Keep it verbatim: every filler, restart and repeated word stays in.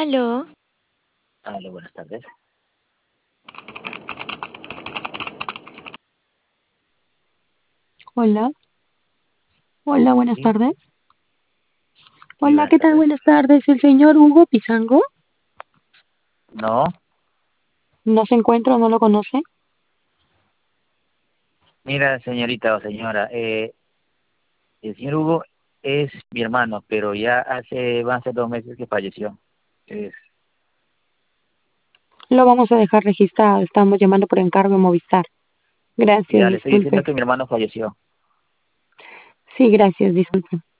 Aló, Aló, buenas tardes. Hola, hola, buenas Sí, tardes. sí, Hola, buenas ¿qué tal? tardes. Buenas tardes. ¿El señor Hugo Pizango No, no se encuentra o no lo conoce? mira, señorita o señora, eh, el señor Hugo es mi hermano, pero ya hace, van a ser dos meses que falleció. Es, Lo vamos a dejar registrado. Estamos llamando por encargo de Movistar. Gracias, ya le estoy diciendo disculpe. que mi hermano falleció. Sí, gracias, disculpe.